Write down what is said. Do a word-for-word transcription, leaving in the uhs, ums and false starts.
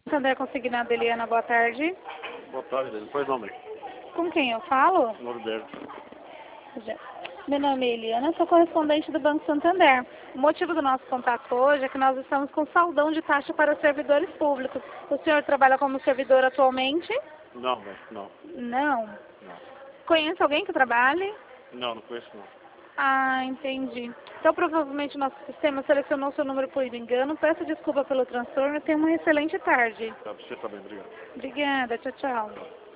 Santander Consignado, Eliana, boa tarde. Boa tarde, Eliana. Pois não, bem. Com quem eu falo? Norberto. Meu nome é Eliana, sou correspondente do Banco Santander. O motivo do nosso contato hoje é que nós estamos com saldão de taxa para os servidores públicos. O senhor trabalha como servidor atualmente? Não, velho, não. Não. Não. Conhece alguém que trabalhe? Não, não conheço não. Ah, entendi. Então provavelmente o nosso sistema selecionou seu número por engano. Peço desculpa pelo transtorno e tenha uma excelente tarde. Tá, você também, obrigado. Obrigada, tchau, tchau.